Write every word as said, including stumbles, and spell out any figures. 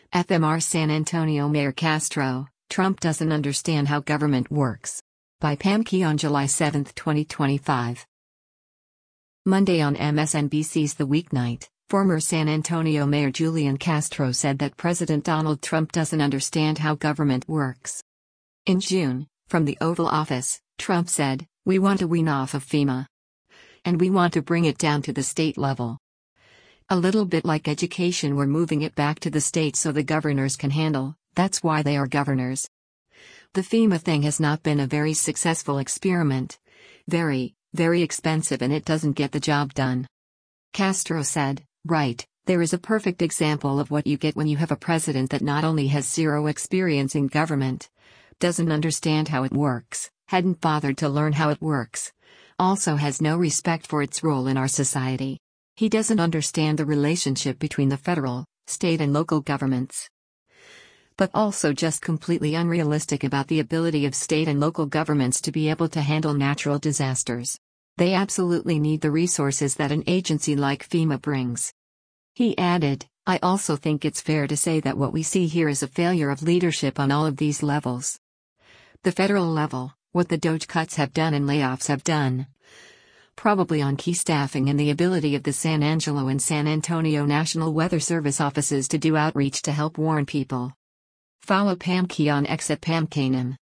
F M R San Antonio Mayor Castro, Trump doesn't understand how government works. By Pam Key on July seventh, twenty twenty-five. Monday on M S N B C's The Weeknight, former San Antonio Mayor Julian Castro said that President Donald Trump doesn't understand how government works. In June, from the Oval Office, Trump said, "We want to wean off of FEMA. And we want to bring it down to the state level. A little bit like education, we're moving it back to the states so the governors can handle, that's why they are governors. The FEMA thing has not been a very successful experiment. Very, very expensive, and it doesn't get the job done." Castro said, "Right, there is a perfect example of what you get when you have a president that not only has zero experience in government, doesn't understand how it works, hadn't bothered to learn how it works, also has no respect for its role in our society. He doesn't understand the relationship between the federal, state and local governments. But also just completely unrealistic about the ability of state and local governments to be able to handle natural disasters. They absolutely need the resources that an agency like FEMA brings." He added, "I also think it's fair to say that what we see here is a failure of leadership on all of these levels. The federal level, what the DOGE cuts have done and layoffs have done. Probably on key staffing and the ability of the San Angelo and San Antonio National Weather Service offices to do outreach to help warn people." Follow Pam Key on X at Pam Kanem.